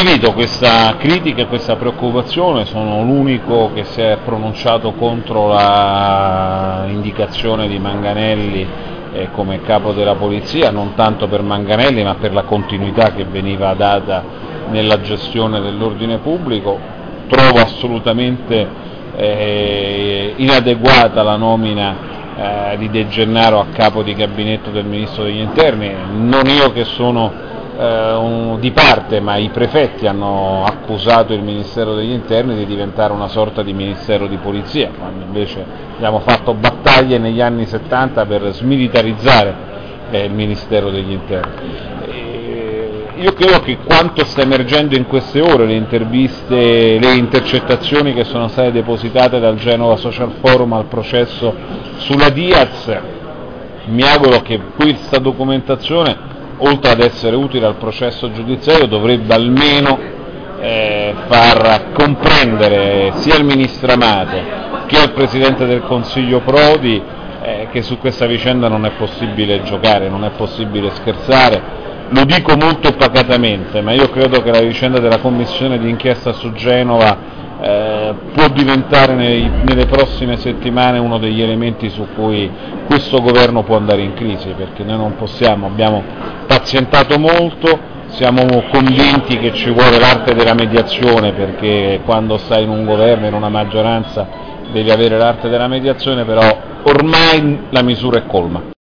Condivido questa critica e questa preoccupazione, sono l'unico che si è pronunciato contro la indicazione di Manganelli come capo della polizia, non tanto per Manganelli ma per la continuità che veniva data nella gestione dell'ordine pubblico. Trovo assolutamente inadeguata la nomina di De Gennaro a capo di gabinetto del Ministro degli Interni, non io che sono di parte, ma i prefetti hanno accusato il Ministero degli Interni di diventare una sorta di Ministero di Polizia, quando invece abbiamo fatto battaglie negli anni 70 per smilitarizzare il Ministero degli Interni. Io credo che quanto sta emergendo in queste ore, le interviste, le intercettazioni che sono state depositate dal Genova Social Forum al processo sulla Diaz, mi auguro che questa documentazione, oltre ad essere utile al processo giudiziario, dovrebbe almeno far comprendere sia al Ministro Amato che al Presidente del Consiglio Prodi che su questa vicenda non è possibile giocare, non è possibile scherzare. Lo dico molto pacatamente, ma io credo che la vicenda della commissione d'inchiesta su Genova può diventare nelle prossime settimane uno degli elementi su cui questo governo può andare in crisi, perché noi non possiamo, abbiamo pazientato molto, siamo convinti che ci vuole l'arte della mediazione, perché quando stai in un governo, in una maggioranza, devi avere l'arte della mediazione, però ormai la misura è colma.